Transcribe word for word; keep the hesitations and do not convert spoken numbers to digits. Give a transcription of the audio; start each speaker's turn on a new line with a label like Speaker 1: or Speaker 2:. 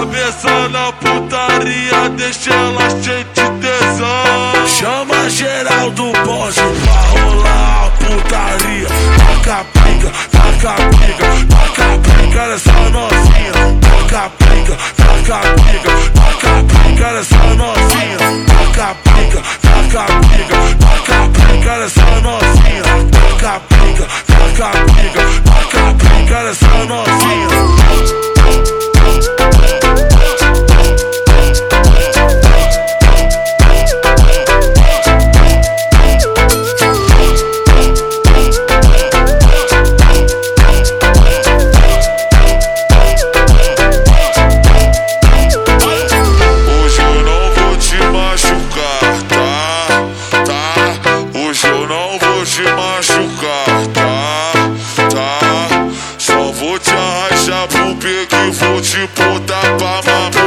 Speaker 1: cabeça na putaria, deixa ela cheia de tesão.
Speaker 2: Chama geral do bonde pra rolar a putaria. Taca pica, taca pica, taca pica nessa novinha. Taca pica, taca pica, taca pica nessa novinha. Taca pica, taca pica, taca pica nessa novinha. Taca pica, taca pica, taca pica nessa novinha.
Speaker 1: Te machucar, tá, tá. Só vou te arrastar pro beco e vou te botar pra mamar.